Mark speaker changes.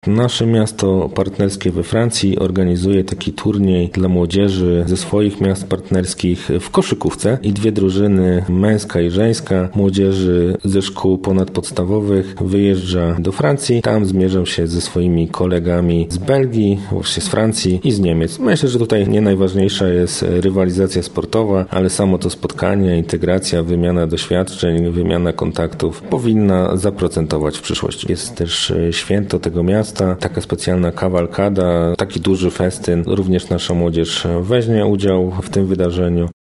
Speaker 1: Nasze miasto partnerskie we Francji organizuje taki turniej dla młodzieży ze swoich miast partnerskich w koszykówce i 2 drużyny, męska i żeńska, młodzieży ze szkół ponadpodstawowych wyjeżdża do Francji. Tam zmierzą się ze swoimi kolegami z Belgii, właśnie z Francji i z Niemiec. Myślę, że tutaj nie najważniejsza jest rywalizacja sportowa, ale samo to spotkanie, integracja, wymiana doświadczeń, wymiana kontaktów powinna zaprocentować w przyszłości. Jest też święto tego miasta, taka specjalna kawalkada, taki duży festyn. Również nasza młodzież weźmie udział w tym wydarzeniu.